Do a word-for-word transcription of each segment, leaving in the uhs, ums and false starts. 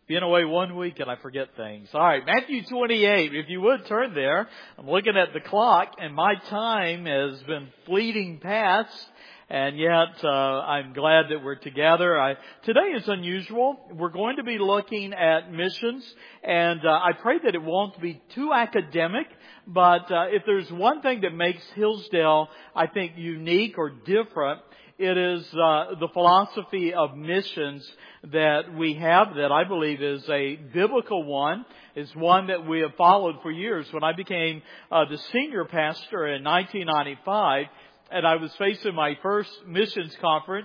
Being away one week and I forget things. All right, Matthew twenty-eight. If you would turn there. I'm looking at the clock and my time has been fleeting past. And yet, uh, I'm glad that we're together. I, today is unusual. We're going to be looking at missions. And uh, I pray that it won't be too academic. But uh, if there's one thing that makes Hillsdale, I think, unique or different, it is uh, the philosophy of missions that we have that I believe is a biblical one. It's one that we have followed for years. When I became uh, the senior pastor in nineteen ninety-five, and I was facing my first missions conference,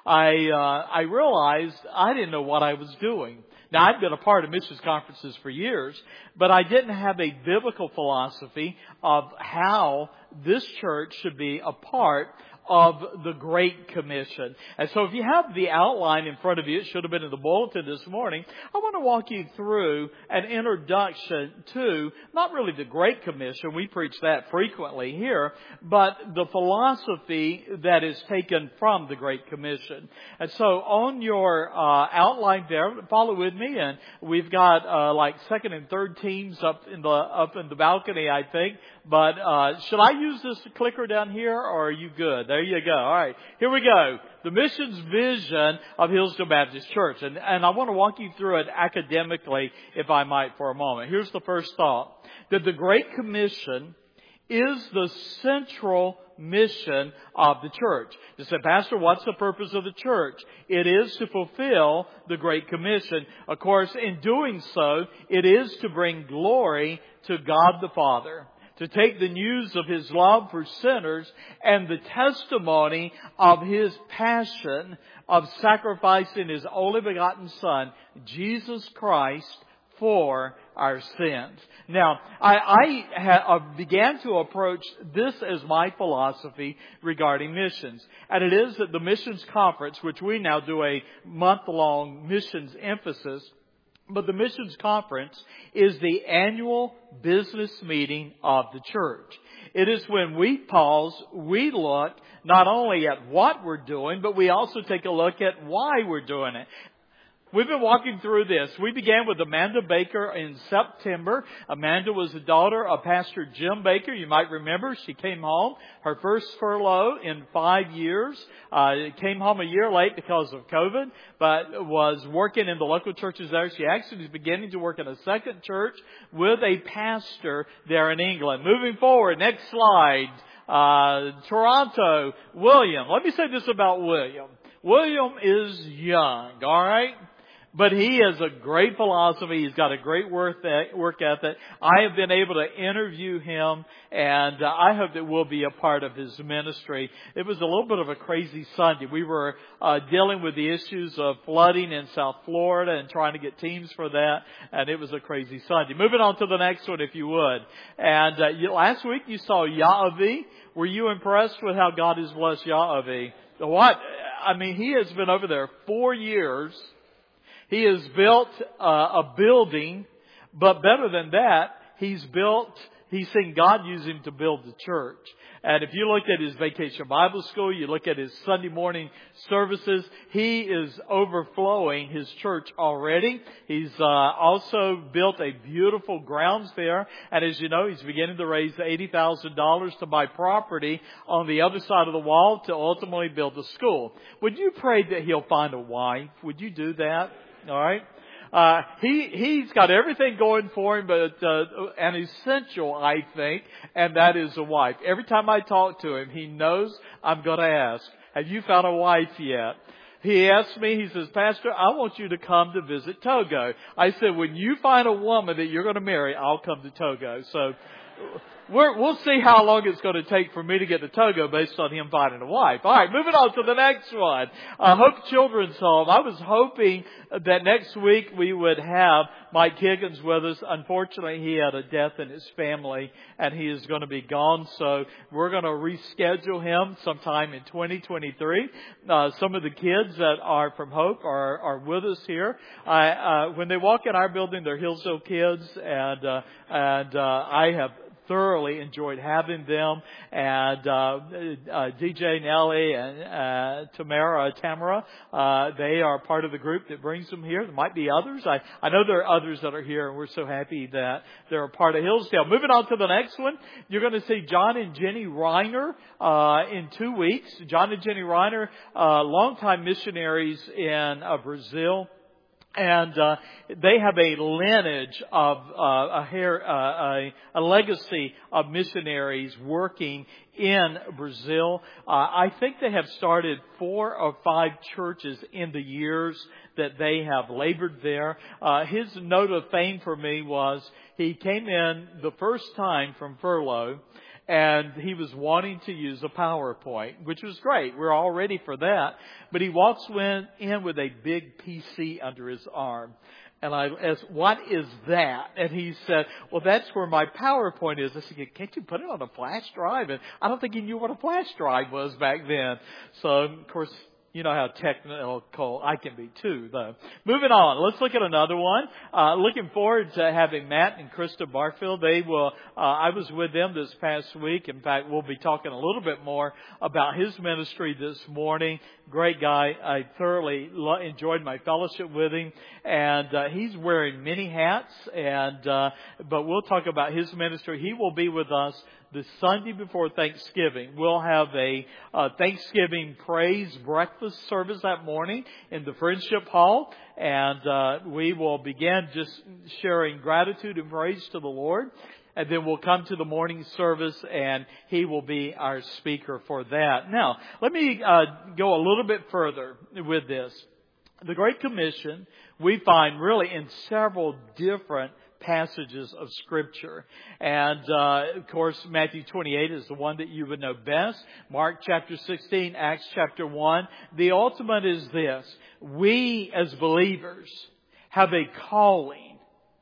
I uh, I realized I didn't know what I was doing. Now, I've been a part of missions conferences for years, but I didn't have a biblical philosophy of how this church should be a part of the Great Commission. And so if you have the outline in front of you, it should have been in the bulletin this morning, I want to walk you through an introduction to not really the Great Commission, we preach that frequently here, but the philosophy that is taken from the Great Commission. And so on your uh, outline there, follow with me, and we've got uh, like second and third teams up in the up in the balcony, I think. But uh should I use this clicker down here, or are you good? There you go. All right. Here we go. The missions vision of Hillsdale Baptist Church. And, and I want to walk you through it academically, if I might, for a moment. Here's the first thought. That the Great Commission is the central mission of the church. You say, Pastor, what's the purpose of the church? It is to fulfill the Great Commission. Of course, in doing so, it is to bring glory to God the Father. To take the news of His love for sinners and the testimony of His passion of sacrificing His only begotten Son, Jesus Christ, for our sins. Now, I, I ha, began to approach this as my philosophy regarding missions. And it is that the missions conference, which we now do a month-long missions emphasis, but the missions conference is the annual business meeting of the church. It is when we pause, we look not only at what we're doing, but we also take a look at why we're doing it. We've been walking through this. We began with Amanda Baker in September. Amanda was the daughter of Pastor Jim Baker. You might remember she came home, her first furlough in five years. Uh, came home a year late because of COVID, but was working in the local churches there. She actually is beginning to work in a second church with a pastor there in England. Moving forward, next slide. Uh, Toronto, William. Let me say this about William. William is young, all right? But he has a great philosophy. He's got a great work ethic. I have been able to interview him, and uh, I hope that we'll be a part of his ministry. It was a little bit of a crazy Sunday. We were uh, dealing with the issues of flooding in South Florida and trying to get teams for that, and it was a crazy Sunday. Moving on to the next one, if you would. And uh, you, last week you saw Ya'avi. Were you impressed with how God has blessed Ya'avi? What? I mean, he has been over there four years. He has built uh, a building, but better than that, he's built, he's seen God use him to build the church. And if you look at his Vacation Bible School, you look at his Sunday morning services, he is overflowing his church already. He's uh, also built a beautiful grounds there. And as you know, he's beginning to raise eighty thousand dollars to buy property on the other side of the wall to ultimately build a school. Would you pray that he'll find a wife? Would you do that? All right. Uh, he, he's got everything going for him, but, uh, an essential, I think, and that is a wife. Every time I talk to him, he knows I'm going to ask, have you found a wife yet? He asked me, he says, Pastor, I want you to come to visit Togo. I said, when you find a woman that you're going to marry, I'll come to Togo. So, We're, we'll see how long it's going to take for me to get to Togo based on him finding a wife. All right, moving on to the next one. Uh, Hope Children's Home. I was hoping that next week we would have Mike Higgins with us. Unfortunately, he had a death in his family, and he is going to be gone. So we're going to reschedule him sometime in twenty twenty-three. Uh, some of the kids that are from Hope are, are with us here. I, uh, when they walk in our building, they're Hillsdale kids, and uh, and uh, I have thoroughly enjoyed having them. And uh, uh, D J Nelly and uh, Tamara, Tamara, uh, they are part of the group that brings them here. There might be others. I, I know there are others that are here, and we're so happy that they're a part of Hillsdale. Moving on to the next one, you're going to see John and Jenny Reiner uh, in two weeks. John and Jenny Reiner, uh, longtime missionaries in uh, Brazil. And uh, they have a lineage of uh, a, hair, uh, a, a legacy of missionaries working in Brazil. Uh, I think they have started four or five churches in the years that they have labored there. Uh, his note of fame for me was he came in the first time from furlough, and he was wanting to use a PowerPoint, which was great. We're all ready for that. But he walks in with a big P C under his arm. And I asked, what is that? And he said, well, that's where my PowerPoint is. I said, can't you put it on a flash drive? And I don't think he knew what a flash drive was back then. So, of course, you know how technical I can be too, though. Moving on, let's look at another one. Uh, looking forward to having Matt and Krista Barfield. They will. Uh, I was with them this past week. In fact, we'll be talking a little bit more about his ministry this morning. Great guy. I thoroughly lo- enjoyed my fellowship with him, and uh, he's wearing many hats. And uh, but we'll talk about his ministry. He will be with us the Sunday before Thanksgiving. We'll have a uh, Thanksgiving praise breakfast service that morning in the Friendship Hall. And uh, we will begin just sharing gratitude and praise to the Lord. And then we'll come to the morning service, and he will be our speaker for that. Now, let me uh, go a little bit further with this. The Great Commission we find really in several different passages of Scripture. And, uh, of course, Matthew twenty-eight is the one that you would know best. Mark chapter sixteen, Acts chapter one. The ultimate is this. We as believers have a calling,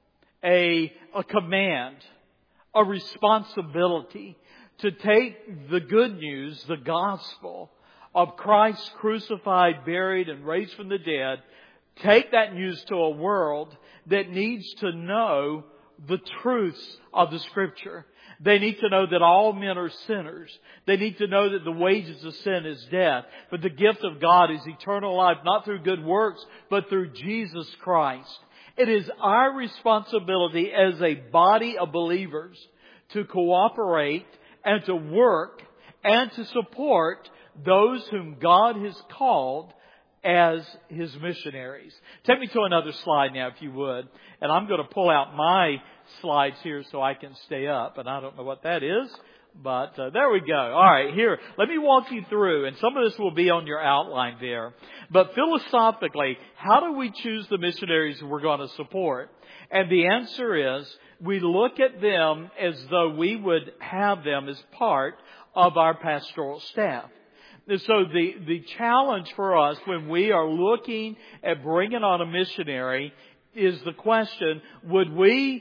a, a command, a responsibility to take the good news, the gospel of Christ crucified, buried, and raised from the dead, take that news to a world that needs to know the truths of the Scripture. They need to know that all men are sinners. They need to know that the wages of sin is death. But the gift of God is eternal life, not through good works, but through Jesus Christ. It is our responsibility as a body of believers to cooperate and to work and to support those whom God has called as His missionaries. Take me to another slide now, if you would. And I'm going to pull out my slides here so I can stay up. And I don't know what that is, but uh, there we go. All right, here, let me walk you through. And some of this will be on your outline there. But philosophically, how do we choose the missionaries we're going to support? And the answer is, we look at them as though we would have them as part of our pastoral staff. So the, the challenge for us when we are looking at bringing on a missionary is the question, would we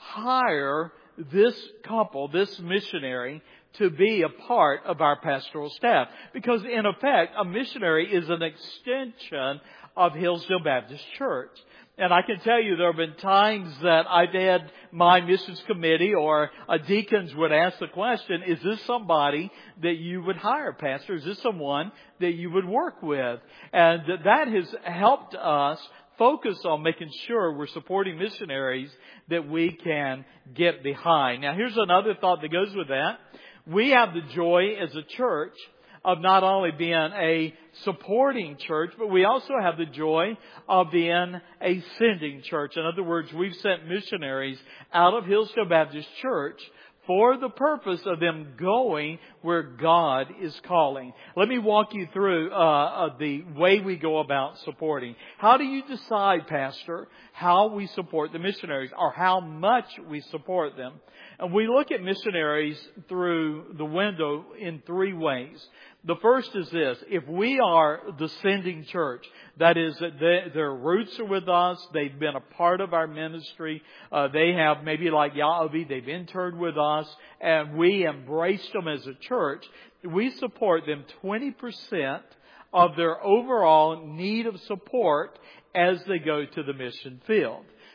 hire this couple, this missionary, to be a part of our pastoral staff? Because in effect, a missionary is an extension of Hillsdale Baptist Church. And I can tell you there have been times that I've had my missions committee or a deacons would ask the question, is this somebody that you would hire, Pastor? Is this someone that you would work with? And that has helped us focus on making sure we're supporting missionaries that we can get behind. Now, here's another thought that goes with that. We have the joy as a church of not only being a supporting church, but we also have the joy of being a sending church. In other words, we've sent missionaries out of Hillsdale Baptist Church for the purpose of them going where God is calling. Let me walk you through uh, uh, the way we go about supporting. How do you decide, Pastor, how we support the missionaries or how much we support them? And we look at missionaries through the window in three ways. The first is this. If we are the sending church, that is, that they, their roots are with us, they've been a part of our ministry, uh, they have, maybe like Ya'avi, they've interned with us, and we embraced them as a church, we support them twenty percent of their overall need of support as they go to the mission field.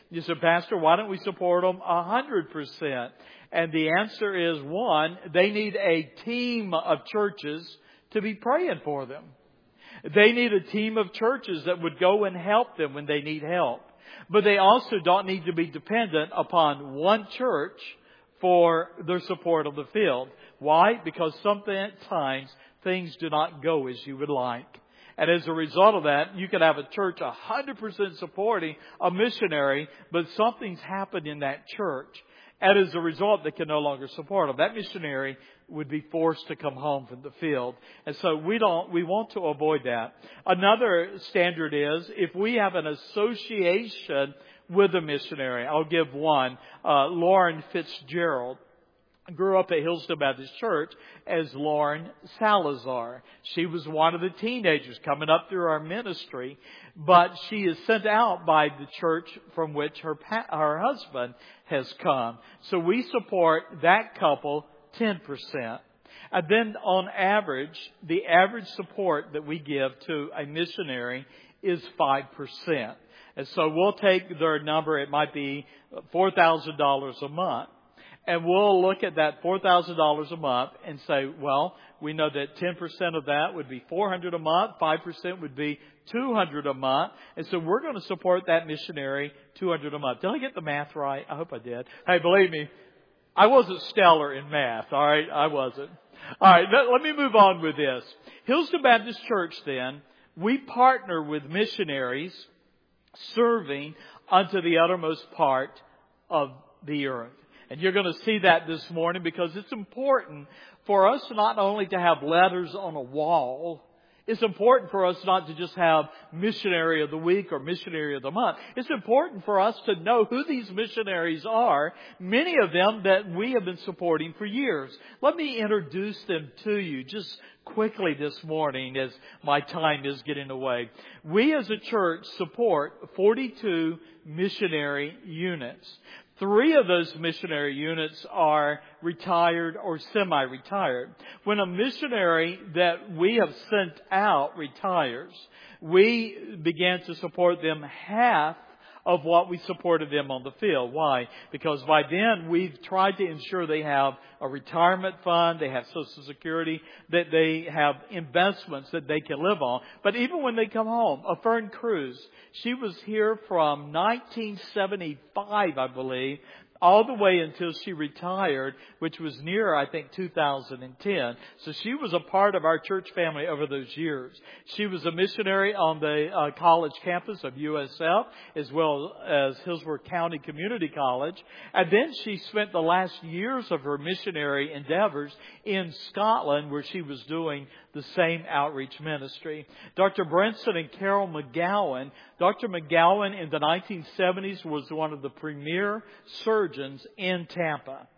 You said, Pastor, why don't we support them a hundred percent? And the answer is, one, they need a team of churches to be praying for them. They need a team of churches that would go and help them when they need help. But they also don't need to be dependent upon one church for their support of the field. Why? Because sometimes things do not go as you would like. And as a result of that, you could have a church one hundred percent supporting a missionary, but something's happened in that church. And as a result, they can no longer support them. That missionary would be forced to come home from the field. And so we don't, we want to avoid that. Another standard is if we have an association with a missionary. I'll give one. Uh, Lauren Fitzgerald grew up at Hillsdale Baptist Church as Lauren Salazar. She was one of the teenagers coming up through our ministry, but she is sent out by the church from which her pa- her husband has come. So we support that couple ten percent. And then on average, the average support that we give to a missionary is five percent. And so we'll take their number, it might be four thousand dollars a month. And we'll look at that four thousand dollars a month and say, well, we know that ten percent of that would be four hundred dollars a month, five percent would be two hundred dollars a month. And so we're going to support that missionary two hundred dollars a month. Did I get the math right? I hope I did. Hey, believe me, I wasn't stellar in math, all right? I wasn't. All right, let, let me move on with this. Hillsdale Baptist Church, then, we partner with missionaries serving unto the uttermost part of the earth. And you're going to see that this morning because it's important for us not only to have letters on a wall. It's important for us not to just have missionary of the week or missionary of the month. It's important for us to know who these missionaries are, many of them that we have been supporting for years. Let me introduce them to you just quickly this morning as my time is getting away. We as a church support forty-two missionary units. Three of those missionary units are retired or semi-retired. When a missionary that we have sent out retires, we began to support them half of what we supported them on the field. Why? Because by then we've tried to ensure they have a retirement fund, they have Social Security, that they have investments that they can live on. But even when they come home, a Fern Cruz, she was here from nineteen seventy-five, I believe, all the way until she retired, which was near, I think, two thousand ten. So she was a part of our church family over those years. She was a missionary on the uh, college campus of U S F, as well as Hillsborough County Community College. And then she spent the last years of her missionary endeavors in Scotland, where she was doing the same outreach ministry. Doctor Brinson and Carol McGowan. Doctor McGowan in the nineteen seventies was one of the premier surgeons in Tampa.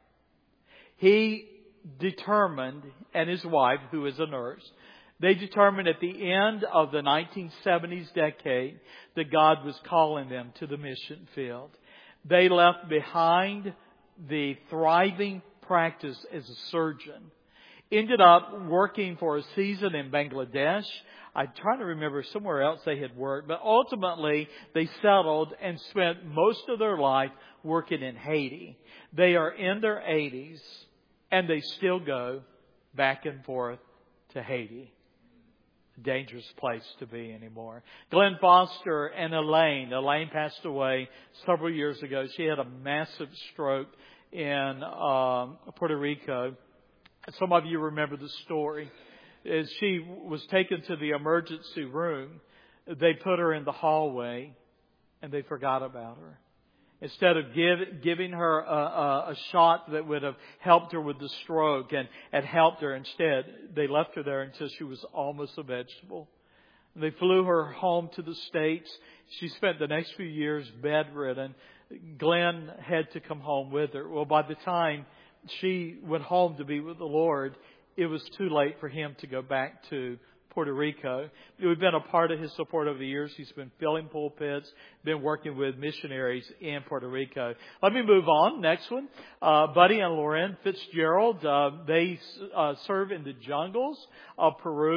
He determined, and his wife, who is a nurse, they determined at the end of the nineteen seventies decade that God was calling them to the mission field. They left behind the thriving practice as a surgeon. Ended up working for a season in Bangladesh. I'm trying to remember somewhere else they had worked, but ultimately they settled and spent most of their life working in Haiti. They are in their eighties and they still go back and forth to Haiti. A dangerous place to be anymore. Glenn Foster and Elaine. Elaine passed away several years ago. She had a massive stroke in um, Puerto Rico. Some of you remember the story. As she was taken to the emergency room, they put her in the hallway and they forgot about her. Instead of give, giving her a, a, a shot that would have helped her with the stroke and, and helped her, instead they left her there until she was almost a vegetable. They flew her home to the States. She spent the next few years bedridden. Glenn had to come home with her. Well, by the time she went home to be with the Lord, it was too late for him to go back to Puerto Rico. We've been a part of his support over the years. He's been filling pulpits, been working with missionaries in Puerto Rico. Let me move on. Next one. Uh, Buddy and Lauren Fitzgerald, uh, they uh, serve in the jungles of Peru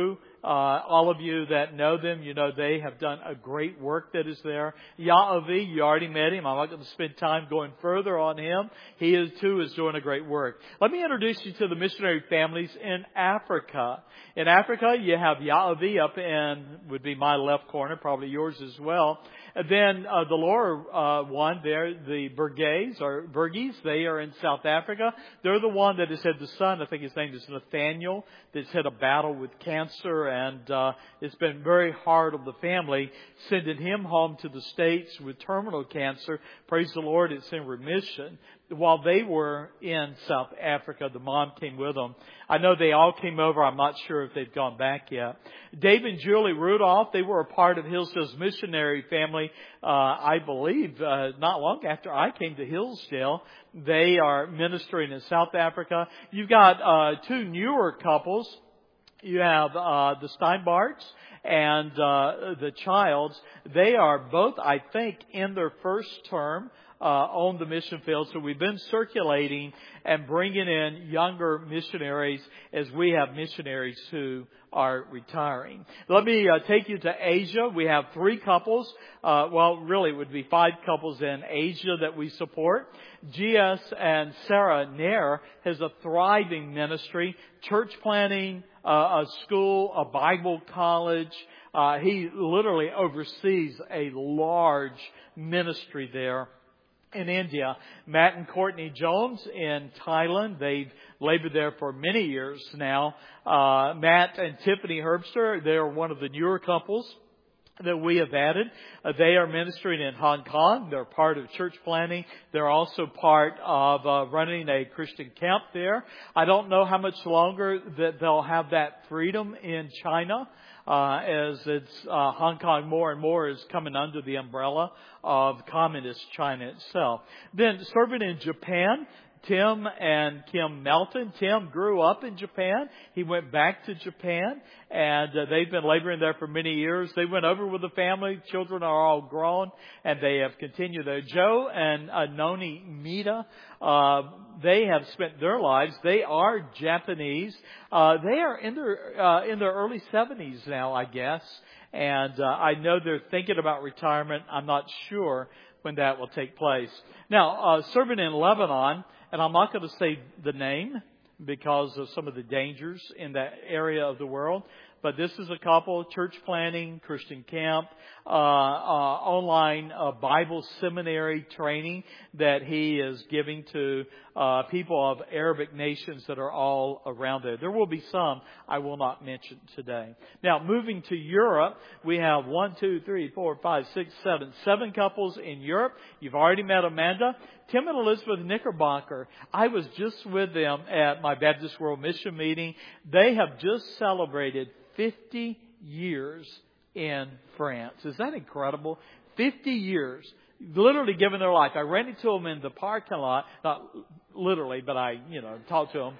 Uh, all of you that know them, you know they have done a great work that is there. Ya'avi, you already met him. I'm not going to spend time going further on him. He is too is doing a great work. Let me introduce you to the missionary families in Africa. In Africa, you have Ya'avi up in, would be my left corner, probably yours as well. And then uh, the lower uh, one there, the Burgese or Burgese, they are in South Africa. They're the one that has had the son, I think his name is Nathaniel, that's had a battle with cancer, and uh, it's been very hard on the family, sending him home to the States with terminal cancer. Praise the Lord, it's in remission. While they were in South Africa, the mom came with them. I know they all came over. I'm not sure if they've gone back yet. Dave and Julie Rudolph, they were a part of Hillsdale's missionary family, uh, I believe, uh, not long after I came to Hillsdale. They are ministering in South Africa. You've got uh, two newer couples. You have uh, the Steinbarts and uh, the Childs. They are both, I think, in their first term Uh, on the mission field. So we've been circulating and bringing in younger missionaries as we have missionaries who are retiring. Let me uh, take you to Asia. We have three couples. Uh, well, really it would be five couples in Asia that we support. G S and Sarah Nair has a thriving ministry, church planting, uh, a school, a Bible college. Uh, he literally oversees a large ministry there. In India, Matt and Courtney Jones in Thailand. They've labored there for many years now. Uh, Matt and Tiffany Herbster, they're one of the newer couples that we have added. Uh, they are ministering in Hong Kong. They're part of church planting. They're also part of uh, running a Christian camp there. I don't know how much longer that they'll have that freedom in China. Uh, as it's, uh, Hong Kong more and more is coming under the umbrella of communist China itself. Then serving in Japan, Tim and Kim Melton. Tim grew up in Japan. He went back to Japan, and uh, they've been laboring there for many years. They went over with the family. Children are all grown, and they have continued there. Joe and uh, Noni Mita, uh, they have spent their lives. They are Japanese. Uh, they are in their uh, in their early seventies now, I guess, and uh, I know they're thinking about retirement. I'm not sure when that will take place. Now, uh, serving in Lebanon. And I'm not going to say the name because of some of the dangers in that area of the world. But this is a couple, church planting, Christian camp, uh, uh, online uh, Bible seminary training that he is giving to uh, people of Arabic nations that are all around there. There will be some I will not mention today. Now, moving to Europe, we have one, two, three, four, five, six, seven, seven couples in Europe. You've already met Amanda. Tim and Elizabeth Knickerbocker, I was just with them at my Baptist World Mission meeting. They have just celebrated fifty years in France. Is that incredible? fifty years. Literally given their life. I ran into them in the parking lot. Not literally, but I, you know, talked to them.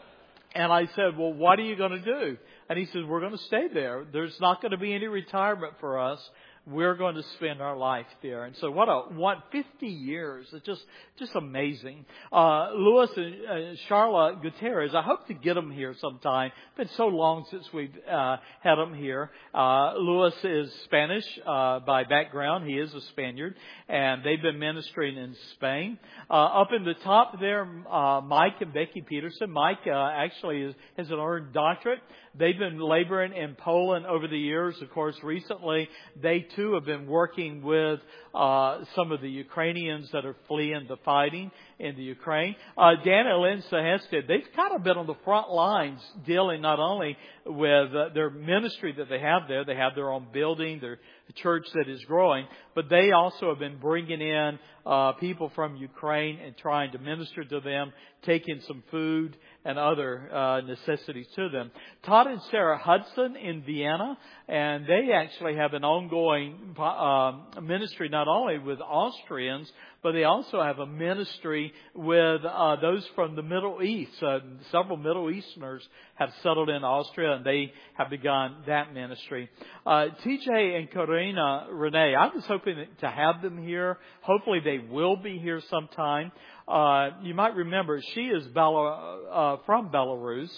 And I said, well, what are you going to do? And he said, we're going to stay there. There's not going to be any retirement for us. We're going to spend our life there. And so what a, what, fifty years. It's just, just amazing. Uh, Louis and uh, Charlotte Gutierrez, I hope to get them here sometime. It's been so long since we've, uh, had them here. Uh, Louis is Spanish, uh, by background. He is a Spaniard. And they've been ministering in Spain. Uh, up in the top there, uh, Mike and Becky Peterson. Mike, uh, actually is, has an earned doctorate. They've been laboring in Poland over the years. Of course, recently they too have been working with uh, some of the Ukrainians that are fleeing the fighting in the Ukraine. Uh, Dan and Lynn Sahested, they've kind of been on the front lines dealing not only with uh, their ministry that they have there. They have their own building, their church that is growing, but they also have been bringing in uh, people from Ukraine and trying to minister to them, taking some food and other uh, necessities to them. Todd and Sarah Hudson in Vienna, and they actually have an ongoing uh, ministry not only with Austrians, but they also have a ministry with uh, those from the Middle East. Uh, several Middle Easterners have settled in Austria, and they have begun that ministry. Uh, T J and Karina Renee, I was hoping to have them here. Hopefully they will be here sometime. Uh, you might remember she is Bela, uh, from Belarus.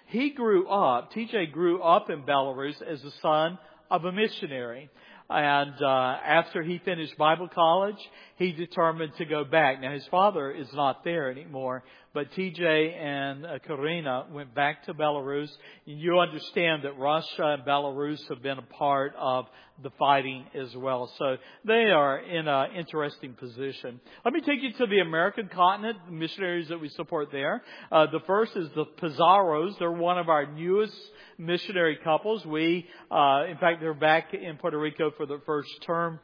He grew up, T J grew up in Belarus as the son of a missionary. And uh, after he finished Bible college, he determined to go back. Now, his father is not there anymore, but T J and uh, Karina went back to Belarus. You understand that Russia and Belarus have been a part of the fighting as well. So they are in an interesting position. Let me take you to the American continent, the missionaries that we support there. Uh, the first is the Pizarros. They're one of our newest missionary couples. We, uh, in fact, they're back in Puerto Rico for the first term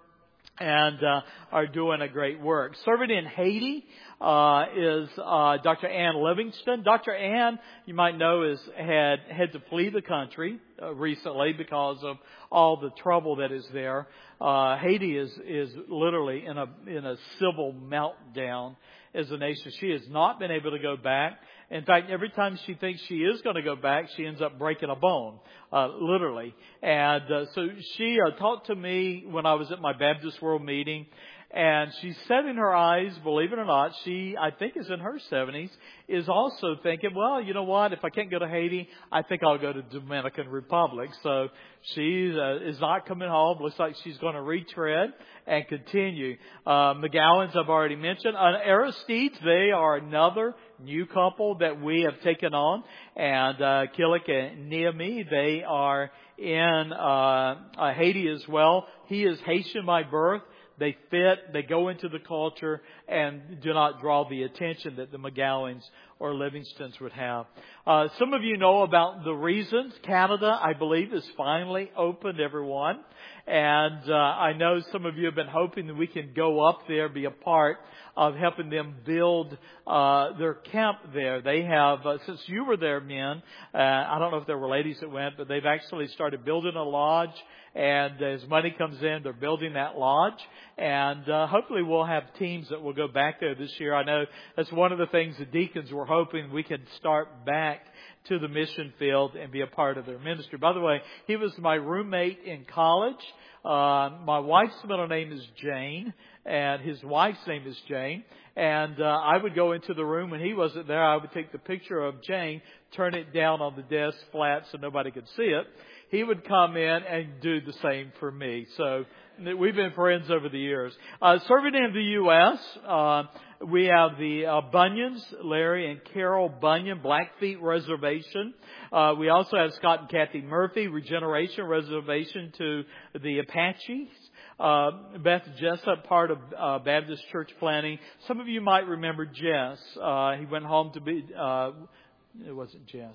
and uh, are doing a great work. Serving in Haiti uh, is uh, Doctor Ann Livingston. Doctor Ann, you might know, is had had to flee the country uh, recently because of all the trouble that is there. Uh, Haiti is is literally in a in a civil meltdown as a nation. She has not been able to go back. In fact, every time she thinks she is going to go back, she ends up breaking a bone, uh, literally. And uh, so she uh, talked to me when I was at my Baptist World meeting, and she said in her eyes, believe it or not, she, I think is in her seventies, is also thinking, well, you know what, if I can't go to Haiti, I think I'll go to Dominican Republic. So she uh, is not coming home. Looks like she's going to retread and continue. Uh, McGowan's I've already mentioned. Uh, Aristides, they are another new couple that we have taken on. And uh, Killick and Naomi, they are in uh, uh, Haiti as well. He is Haitian by birth. They fit, they go into the culture, and do not draw the attention that the McGowans or Livingstons would have. Uh, some of you know about the reasons. Canada, I believe, is finally open to everyone. And uh, I know some of you have been hoping that we can go up there, be a part of helping them build uh their camp there. They have, uh, since you were there, men, uh, I don't know if there were ladies that went, but they've actually started building a lodge. And as money comes in, they're building that lodge. And uh, hopefully we'll have teams that will go back there this year. I know that's one of the things the deacons were hoping we could start back to the mission field and be a part of their ministry. By the way, he was my roommate in college. Uh, my wife's middle name is Jane, and his wife's name is Jane. And uh, I would go into the room when he wasn't there. I would take the picture of Jane, turn it down on the desk flat so nobody could see it. He would come in and do the same for me. So we've been friends over the years. Uh, serving in the U S, uh, we have the uh, Bunions, Larry and Carol Bunyan, Blackfeet Reservation. Uh, we also have Scott and Kathy Murphy, Regeneration Reservation to the Apaches. Uh, Beth Jessup, part of uh, Baptist Church Planning. Some of you might remember Jess. Uh, he went home to be, uh, it wasn't Jess.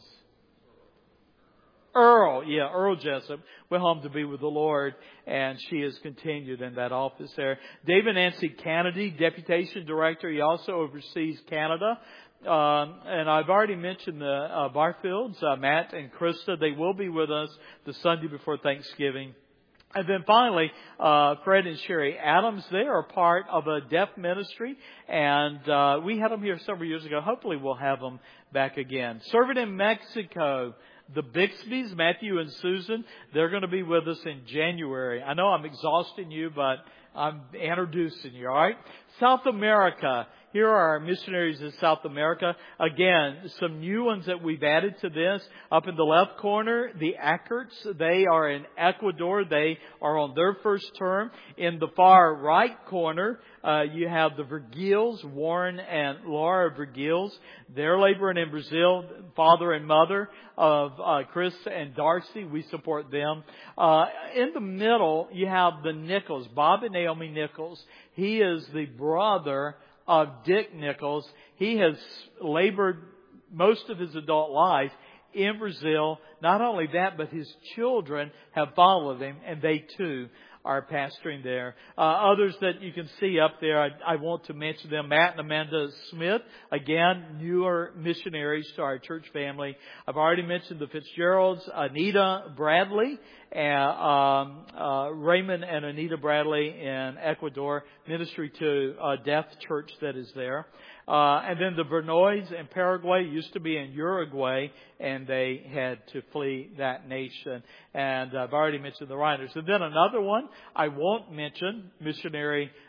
Earl, yeah, Earl Jessup went home to be with the Lord, and she has continued in that office there. David Nancy Kennedy, Deputation Director, he also oversees Canada. Um, and I've already mentioned the uh, Barfields, uh, Matt and Krista. They will be with us the Sunday before Thanksgiving. And then finally, uh, Fred and Sherry Adams, they are part of a deaf ministry, and uh, we had them here several years ago. Hopefully we'll have them back again. Serving in Mexico, the Bixbys, Matthew and Susan, they're going to be with us in January. I know I'm exhausting you, but I'm introducing you, all right? South America. Here are our missionaries in South America. Again, some new ones that we've added to this. Up in the left corner, the Ackerts. They are in Ecuador. They are on their first term. In the far right corner, uh, you have the Vergils, Warren and Laura Vergils. They're laboring in Brazil. Father and mother of uh, Chris and Darcy. We support them. Uh, in the middle, you have the Nichols, Bob and Naomi Nichols. He is the brother of Dick Nichols. He has labored most of his adult life in Brazil. Not only that, but his children have followed him, and they too are pastoring there. Uh, others that you can see up there, I, I want to mention them. Matt and Amanda Smith, again, newer missionaries to our church family. I've already mentioned the Fitzgeralds, Anita Bradley, and um, uh, Raymond and Anita Bradley in Ecuador, ministry to a deaf church that is there. Uh, and then the Bernoys in Paraguay, used to be in Uruguay, and they had to flee that nation. And I've already mentioned the Reiners. And then another one I won't mention, missionary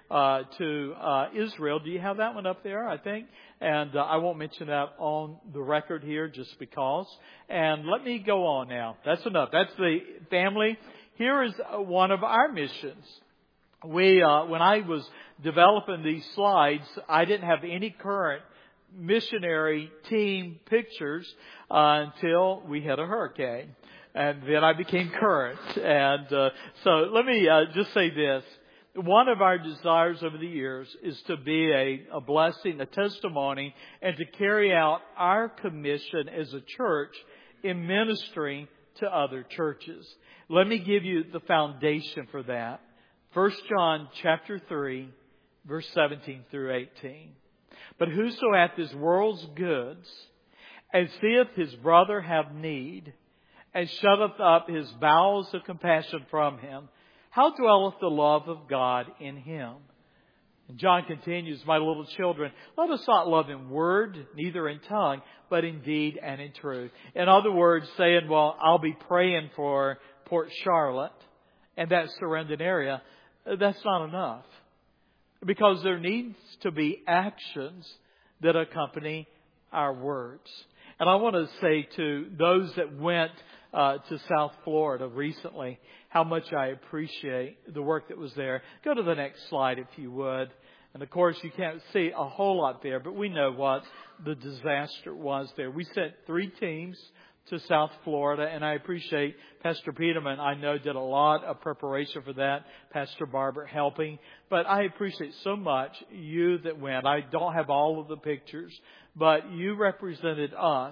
uh, to uh, Israel. Do you have that one up there, I think? And uh, I won't mention that on the record here just because. And let me go on now. That's enough. That's the family. Here is one of our missions. We, uh, when I was developing these slides, I didn't have any current missionary team pictures uh, until we had a hurricane. And then I became current. And uh, so let me uh, just say this. One of our desires over the years is to be a, a blessing, a testimony, and to carry out our commission as a church in ministering to other churches. Let me give you the foundation for that. First John chapter three, verse seventeen through eighteen. But whoso hath this world's goods, and seeth his brother have need, and shutteth up his bowels of compassion from him, how dwelleth the love of God in him? And John continues, my little children, let us not love in word, neither in tongue, but in deed and in truth. In other words, saying, well, I'll be praying for Port Charlotte and that surrounding area. That's not enough. Because there needs to be actions that accompany our words. And I want to say to those that went uh, to South Florida recently, how much I appreciate the work that was there. Go to the next slide if you would. And of course you can't see a whole lot there, but we know what the disaster was there. We sent three teams to South Florida, and I appreciate Pastor Peterman, I know, did a lot of preparation for that. Pastor Barbara helping. But I appreciate so much you that went. I don't have all of the pictures, but you represented us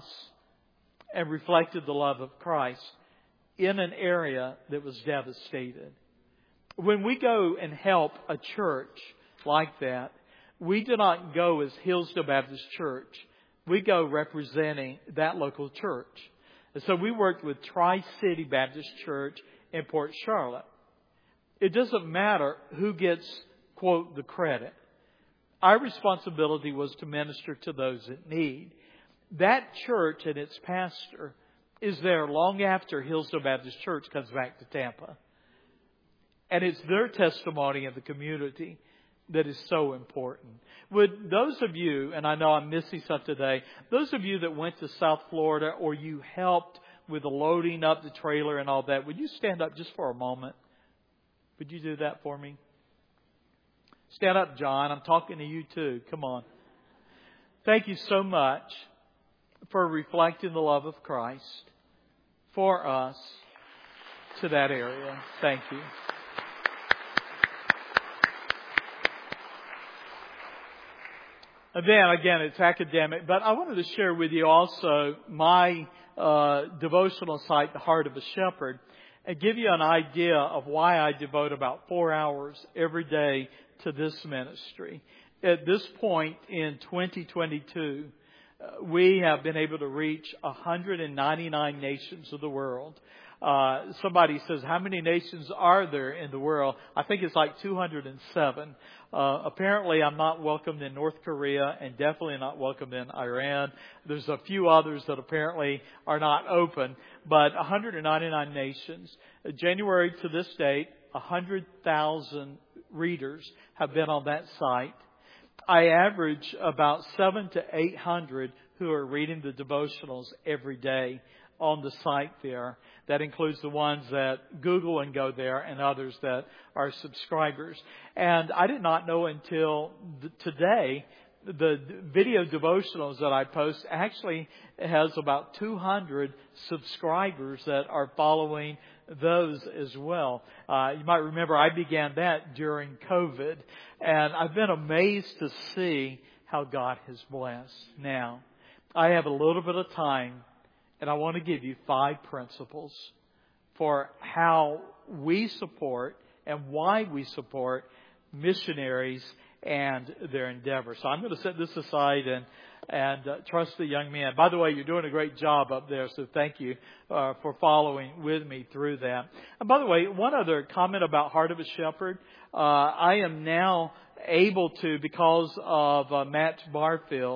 and reflected the love of Christ in an area that was devastated. When we go and help a church like that, we do not go as Hillsdale Baptist Church. We go representing that local church. And so we worked with Tri-City Baptist Church in Port Charlotte. It doesn't matter who gets, quote, the credit. Our responsibility was to minister to those in need. That church and its pastor is there long after Hillsdale Baptist Church comes back to Tampa. And it's their testimony in the community that is so important. Would those of you, and I know I'm missing some today, those of you that went to South Florida or you helped with the loading up the trailer and all that, would you stand up just for a moment? Would you do that for me? Stand up, John. I'm talking to you too. Come on. Thank you so much for reflecting the love of Christ for us to that area. Thank you. And then, again, it's academic, but I wanted to share with you also my uh, devotional site, The Heart of a Shepherd, and give you an idea of why I devote about four hours every day to this ministry. At this point in twenty twenty-two, uh, we have been able to reach one hundred ninety-nine nations of the world. Uh, somebody says, how many nations are there in the world? I think it's like two hundred seven. Uh, apparently I'm not welcomed in North Korea and definitely not welcomed in Iran. There's a few others that apparently are not open, but one hundred ninety-nine nations. Uh, January to this date, one hundred thousand readers have been on that site. I average about seven to eight hundred who are reading the devotionals every day on the site there. That includes the ones that Google and go there and others that are subscribers. And I did not know until th- today the video devotionals that I post actually has about two hundred subscribers that are following those as well. Uh, you might remember I began that during COVID, and I've been amazed to see how God has blessed. Now, I have a little bit of time, and I want to give you five principles for how we support and why we support missionaries and their endeavor. So I'm going to set this aside and and uh, trust the young man. By the way, you're doing a great job up there, so thank you uh, for following with me through that. And by the way, one other comment about Heart of a Shepherd. Uh, I am now able to, because of uh, Matt Barfield,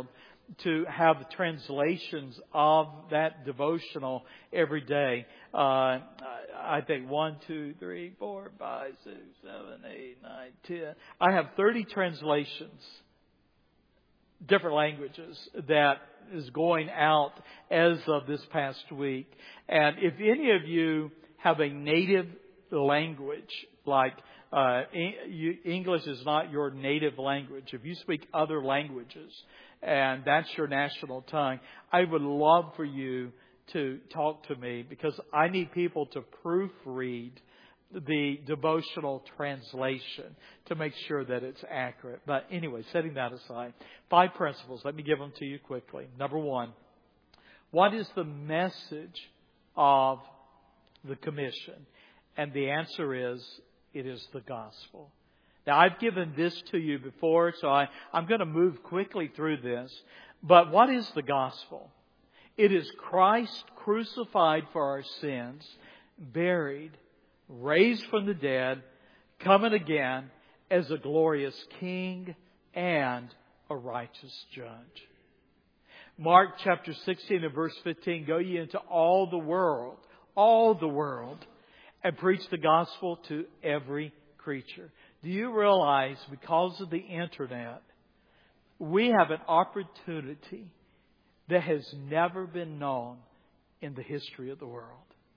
to have translations of that devotional every day. Uh, I think one, two, three, four, five, six, seven, eight, nine, ten. I have thirty translations, different languages, that is going out as of this past week. And if any of you have a native language, like uh, English is not your native language, if you speak other languages and that's your national tongue, I would love for you to talk to me, because I need people to proofread the devotional translation to make sure that it's accurate. But anyway, setting that aside, five principles. Let me give them to you quickly. Number one, what is the message of the commission? And the answer is, it is the gospel. Now, I've given this to you before, so I, I'm going to move quickly through this. But what is the gospel? It is Christ crucified for our sins, buried, raised from the dead, coming again as a glorious King and a righteous Judge. Mark chapter sixteen and verse fifteen, go ye into all the world, all the world, and preach the gospel to every creature. Do you realize, because of the internet, we have an opportunity that has never been known in the history of the world?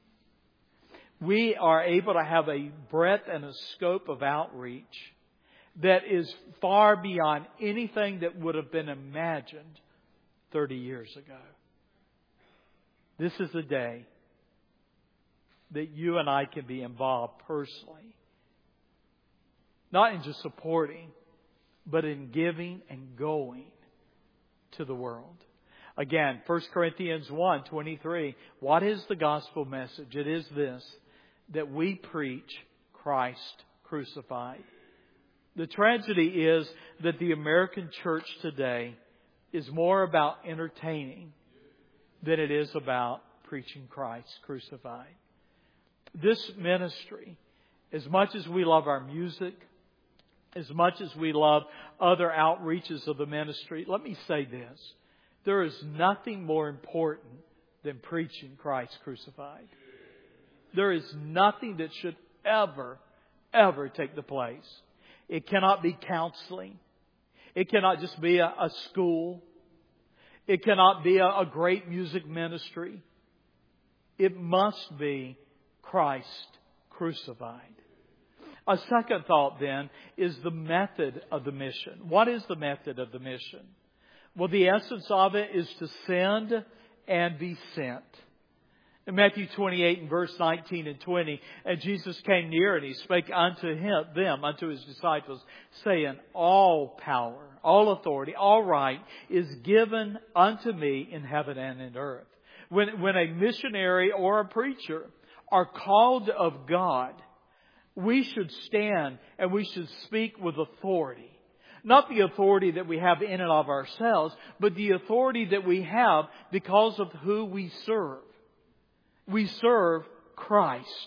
We are able to have a breadth and a scope of outreach that is far beyond anything that would have been imagined thirty years ago. This is the day that you and I can be involved personally. Not in just supporting, but in giving and going to the world. Again, First Corinthians one twenty-three. What is the gospel message? It is this, that we preach Christ crucified. The tragedy is that the American church today is more about entertaining than it is about preaching Christ crucified. This ministry, as much as we love our music, as much as we love other outreaches of the ministry, let me say this. There is nothing more important than preaching Christ crucified. There is nothing that should ever, ever take the place. It cannot be counseling. It cannot just be a, a school. It cannot be a, a great music ministry. It must be Christ crucified. A second thought then is the method of the mission. What is the method of the mission? Well, the essence of it is to send and be sent. In Matthew twenty-eight and verse nineteen and twenty, and Jesus came near and He spake unto him, them, unto His disciples, saying, all power, all authority, all right is given unto me in heaven and in earth. When, when a missionary or a preacher are called of God, we should stand and we should speak with authority. Not the authority that we have in and of ourselves, but the authority that we have because of who we serve. We serve Christ.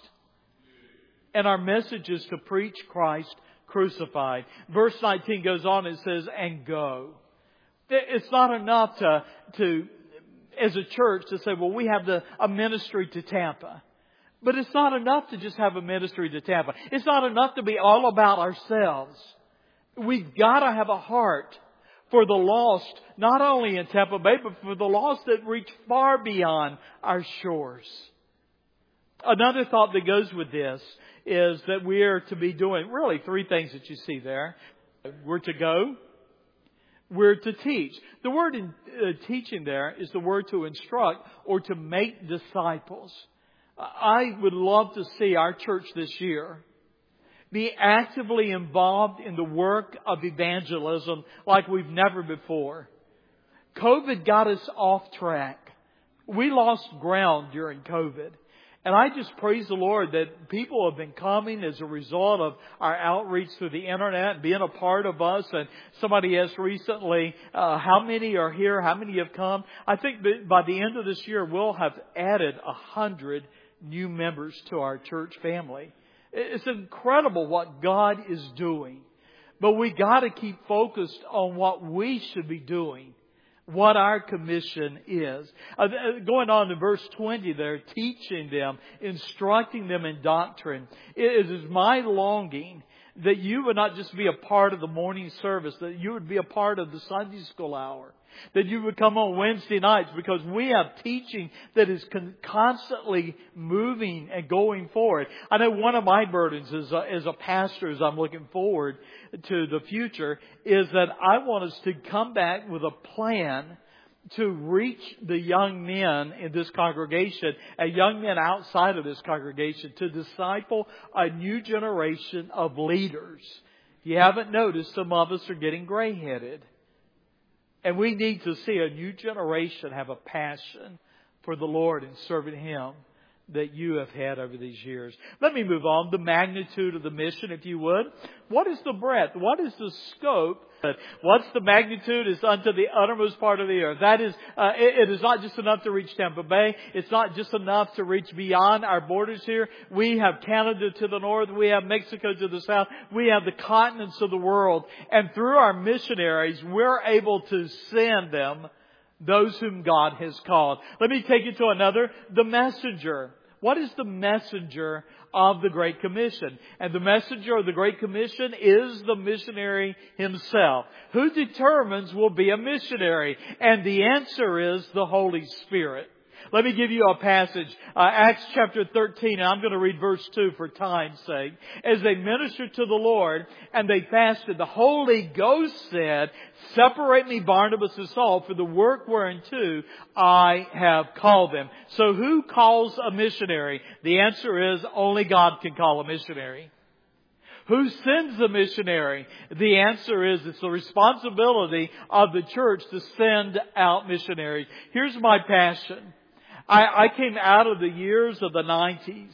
And our message is to preach Christ crucified. Verse nineteen goes on and says, and go. It's not enough to, to as a church, to say, well, we have the, a ministry to Tampa. But it's not enough to just have a ministry to Tampa. It's not enough to be all about ourselves. We've got to have a heart for the lost, not only in Tampa Bay, but for the lost that reach far beyond our shores. Another thought that goes with this is that we are to be doing really three things that you see there. We're to go. We're to teach. The word in uh, teaching there is the word to instruct or to make disciples. I would love to see our church this year be actively involved in the work of evangelism like we've never before. COVID got us off track. We lost ground during COVID. And I just praise the Lord that people have been coming as a result of our outreach through the internet and being a part of us. And somebody asked recently, uh, how many are here? How many have come? I think that by the end of this year, we'll have added a hundred new members to our church family. It's incredible what God is doing. But we got to keep focused on what we should be doing. what our commission is. Uh, going on to verse twenty there, teaching them, instructing them in doctrine. It is my longing that you would not just be a part of the morning service, that you would be a part of the Sunday school hour, that you would come on Wednesday nights, because we have teaching that is con- constantly moving and going forward. I know one of my burdens as a, as a pastor, as I'm looking forward to the future, is that I want us to come back with a plan to reach the young men in this congregation and young men outside of this congregation, to disciple a new generation of leaders. If you haven't noticed, some of us are getting gray-headed. And we need to see a new generation have a passion for the Lord and serving Him that you have had over these years. Let me move on. The magnitude of the mission, if you would. What is the breadth? What is the scope? What's the magnitude? Is unto the uttermost part of the earth. That is, uh, it, it is not just enough to reach Tampa Bay. It's not just enough to reach beyond our borders here. We have Canada to the north. We have Mexico to the south. We have the continents of the world. And through our missionaries, we're able to send them those whom God has called. Let me take you to another. The messenger. What is the messenger of the Great Commission? And the messenger of the Great Commission is the missionary himself. Who determines will be a missionary? And the answer is the Holy Spirit. Let me give you a passage. Uh, Acts chapter thirteen, and I'm going to read verse two for time's sake. As they ministered to the Lord and they fasted, the Holy Ghost said, separate me Barnabas and Saul for the work whereunto I have called them. So who calls a missionary? The answer is only God can call a missionary. Who sends a missionary? The answer is it's the responsibility of the church to send out missionaries. Here's my passion. I, I came out of the years of the nineties,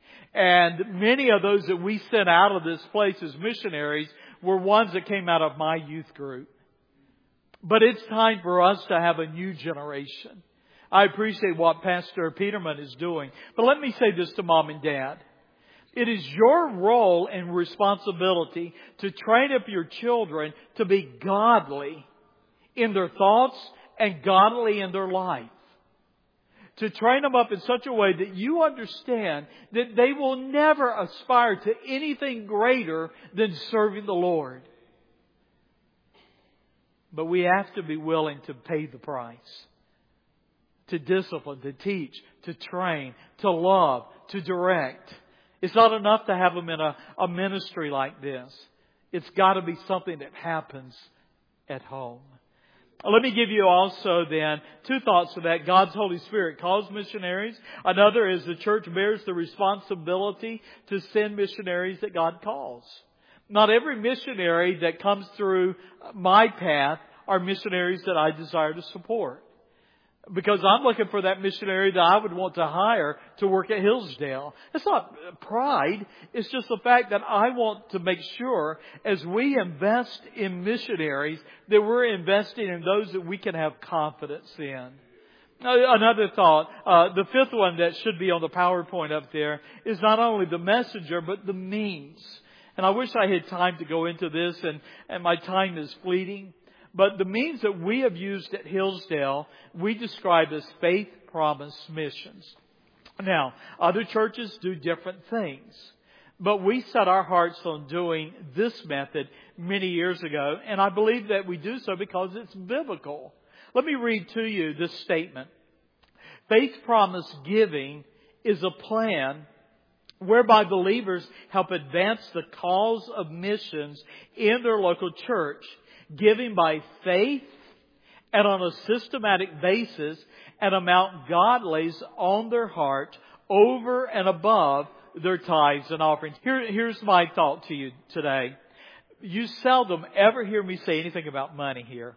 and many of those that we sent out of this place as missionaries were ones that came out of my youth group. But it's time for us to have a new generation. I appreciate what Pastor Peterman is doing. But let me say this to Mom and Dad. It is your role and responsibility to train up your children to be godly in their thoughts and godly in their life. To train them up in such a way that you understand that they will never aspire to anything greater than serving the Lord. But we have to be willing to pay the price. To discipline, to teach, to train, to love, to direct. It's not enough to have them in a, a ministry like this. It's got to be something that happens at home. Let me give you also then two thoughts of that. God's Holy Spirit calls missionaries. Another is the church bears the responsibility to send missionaries that God calls. Not every missionary that comes through my path are missionaries that I desire to support. Because I'm looking for that missionary that I would want to hire to work at Hillsdale. It's not pride. It's just the fact that I want to make sure as we invest in missionaries that we're investing in those that we can have confidence in. Another thought, uh, the fifth one that should be on the PowerPoint up there is not only the messenger but the means. And I wish I had time to go into this, and, and my time is fleeting. But the means that we have used at Hillsdale, we describe as faith promise missions. Now, other churches do different things. But we set our hearts on doing this method many years ago. And I believe that we do so because it's biblical. Let me read to you this statement. Faith promise giving is a plan whereby believers help advance the cause of missions in their local church, giving by faith and on a systematic basis an amount God lays on their heart over and above their tithes and offerings. Here, here's my thought to you today. You seldom ever hear me say anything about money here.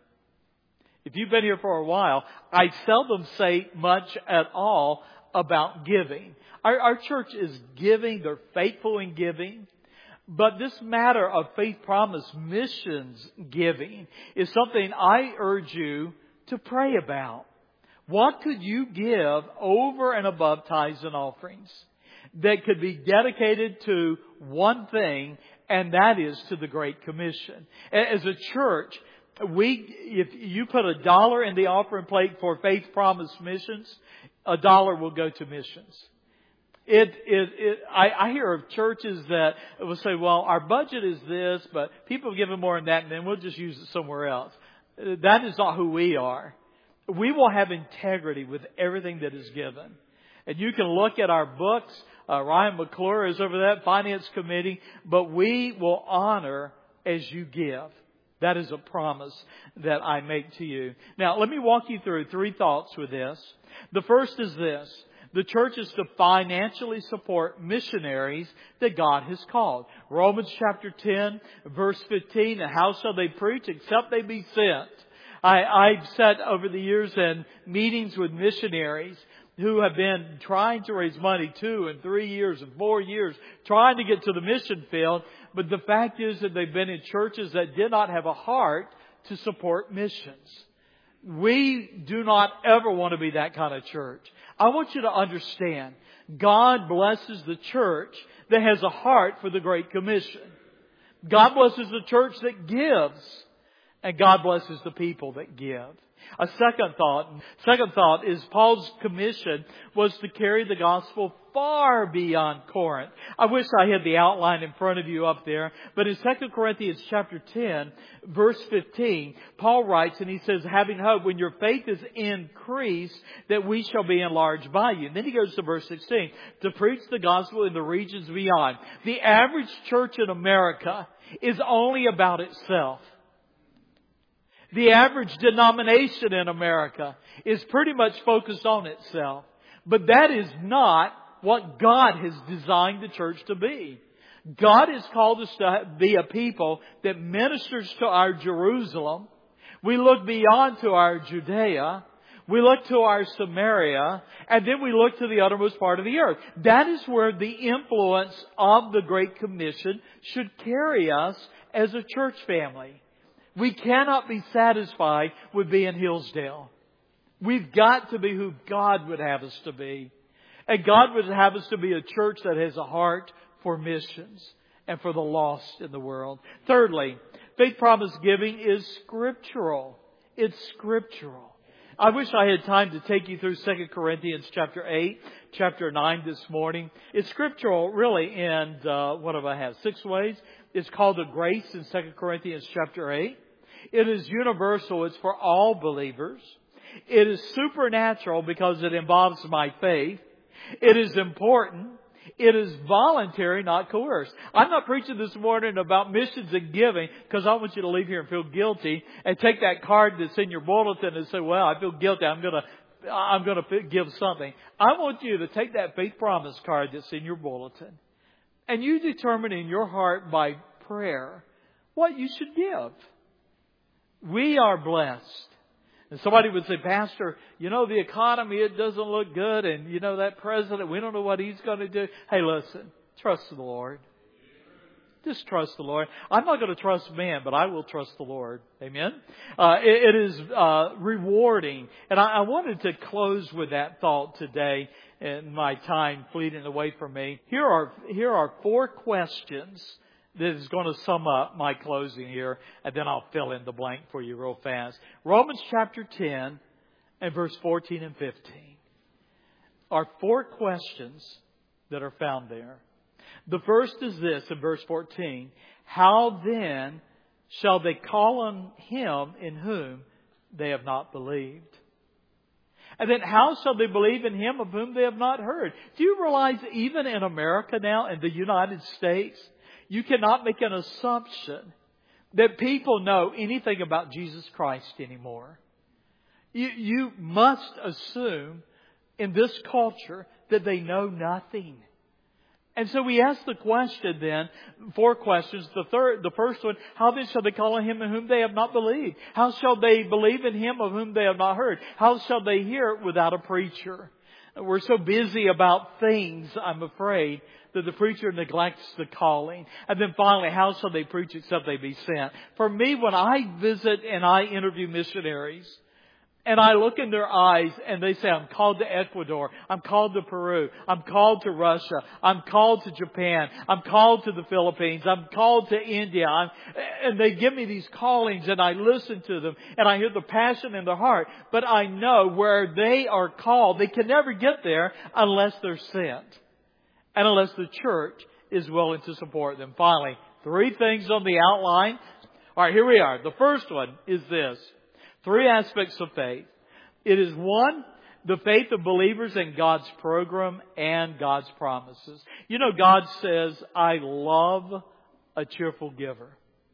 If you've been here for a while, I seldom say much at all about giving. Our, our church is giving. They're faithful in giving. But this matter of faith promise missions giving is something I urge you to pray about. What could you give over and above tithes and offerings that could be dedicated to one thing, and that is to the Great Commission? As a church, We, if you put a dollar in the offering plate for Faith Promise Missions, a dollar will go to missions. It, it, it, I, I hear of churches that will say, well, our budget is this, but people give them more than that, and then we'll just use it somewhere else. That is not who we are. We will have integrity with everything that is given. And you can look at our books. Uh, Ryan McClure is over that finance committee, but we will honor as you give. That is a promise that I make to you. Now, let me walk you through three thoughts with this. The first is this. The church is to financially support missionaries that God has called. Romans chapter ten, verse fifteen, and how shall they preach except they be sent? I, I've sat over the years in meetings with missionaries who have been trying to raise money two and three years and four years, trying to get to the mission field. But the fact is that they've been in churches that did not have a heart to support missions. We do not ever want to be that kind of church. I want you to understand, God blesses the church that has a heart for the Great Commission. God blesses the church that gives. And God blesses the people that give. A second thought, second thought is Paul's commission was to carry the gospel far beyond Corinth. I wish I had the outline in front of you up there, but in Second Corinthians chapter ten, verse fifteen, Paul writes and he says, having hope when your faith is increased, that we shall be enlarged by you. And then he goes to verse sixteen, to preach the gospel in the regions beyond. The average church in America is only about itself. The average denomination in America is pretty much focused on itself. But that is not what God has designed the church to be. God has called us to be a people that ministers to our Jerusalem. We look beyond to our Judea. We look to our Samaria. And then we look to the uttermost part of the earth. That is where the influence of the Great Commission should carry us as a church family. We cannot be satisfied with being Hillsdale. We've got to be who God would have us to be. And God would have us to be a church that has a heart for missions and for the lost in the world. Thirdly, faith promise giving is scriptural. It's scriptural. I wish I had time to take you through Second Corinthians chapter eight, chapter nine this morning. It's scriptural really in, uh, what do I have, six ways. It's called the grace in Second Corinthians chapter eight. It is universal. It's for all believers. It is supernatural because it involves my faith. It is important. It is voluntary, not coerced. I'm not preaching this morning about missions and giving because I want you to leave here and feel guilty and take that card that's in your bulletin and say, well, I feel guilty. I'm going to, I'm going to give something. I want you to take that faith promise card that's in your bulletin and you determine in your heart by prayer what you should give. We are blessed. And somebody would say, Pastor, you know, the economy, it doesn't look good. And, you know, that president, we don't know what he's going to do. Hey, listen, trust the Lord. Just trust the Lord. I'm not going to trust man, but I will trust the Lord. Amen. Uh, it, it is uh, rewarding. And I, I wanted to close with that thought today in my time fleeting away from me. Here are, here are four questions that is going to sum up my closing here, and then I'll fill in the blank for you real fast. Romans chapter ten and verse fourteen and fifteen are four questions that are found there. The first is this in verse fourteen. How then shall they call on Him in whom they have not believed? And then how shall they believe in Him of whom they have not heard? Do you realize even in America now, in the United States, you cannot make an assumption that people know anything about Jesus Christ anymore. You, you must assume in this culture that they know nothing. And so we ask the question then, four questions. The third, the first one, how then shall they call on Him in whom they have not believed? How shall they believe in Him of whom they have not heard? How shall they hear without a preacher? We're so busy about things, I'm afraid, that the preacher neglects the calling. And then finally, how shall they preach except they be sent? For me, when I visit and I interview missionaries, and I look in their eyes and they say, I'm called to Ecuador. I'm called to Peru. I'm called to Russia. I'm called to Japan. I'm called to the Philippines. I'm called to India. I'm, and they give me these callings and I listen to them and I hear the passion in their heart. But I know where they are called, they can never get there unless they're sent. And unless the church is willing to support them. Finally, three things on the outline. All right, here we are. The first one is this. Three aspects of faith. It is one, the faith of believers in God's program and God's promises. You know, God says, I love a cheerful giver.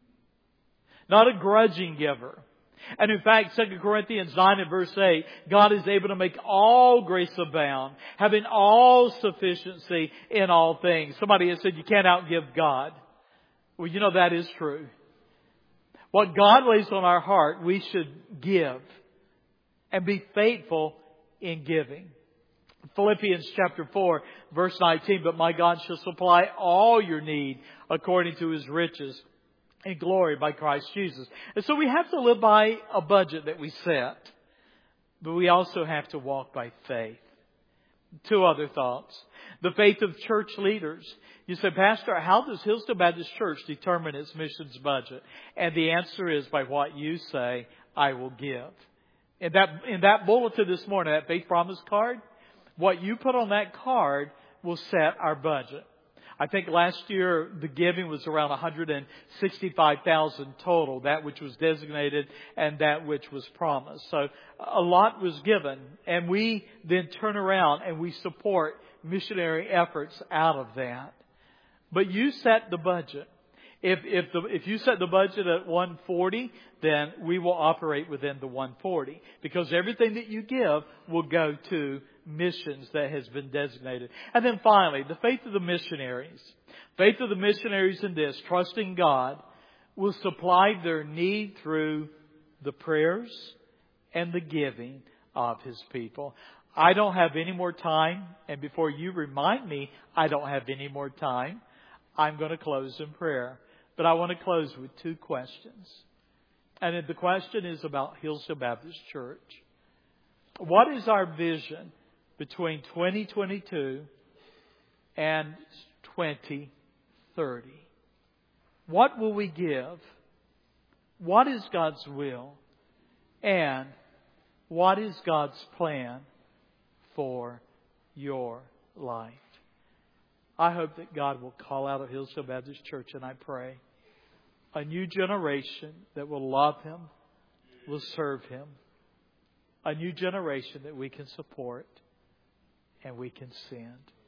Not a grudging giver. And in fact, Second Corinthians nine and verse eight, God is able to make all grace abound, having all sufficiency in all things. Somebody has said you can't outgive God. Well, you know that is true. What God lays on our heart, we should give and be faithful in giving. Philippians chapter four, verse nineteen, but my God shall supply all your need according to His riches in glory by Christ Jesus. And so we have to live by a budget that we set, but we also have to walk by faith. Two other thoughts. The faith of church leaders. You say, Pastor, how does Hillsdale Baptist Church determine its missions budget? And the answer is by what you say, I will give. In that, in that bulletin this morning, that faith promise card, what you put on that card will set our budget. I think last year the giving was around one hundred sixty-five thousand dollars total, that which was designated and that which was promised. So a lot was given, and we then turn around and we support missionary efforts out of that. But you set the budget. If if the if you set the budget at one hundred forty, then we will operate within the one hundred forty, because everything that you give will go to missions that has been designated. And then finally, the faith of the missionaries. Faith of the missionaries in this, trusting God, will supply their need through the prayers and the giving of His people. I don't have any more time, and before you remind me I don't have any more time, I'm going to close in prayer. But I want to close with two questions. And the question is about Hillsdale Baptist Church. What is our vision between twenty twenty-two and twenty thirty? What will we give? What is God's will? And what is God's plan for your life? I hope that God will call out of Hillsdale Baptist Church, and I pray a new generation that will love Him, will serve Him. A new generation that we can support and we can send.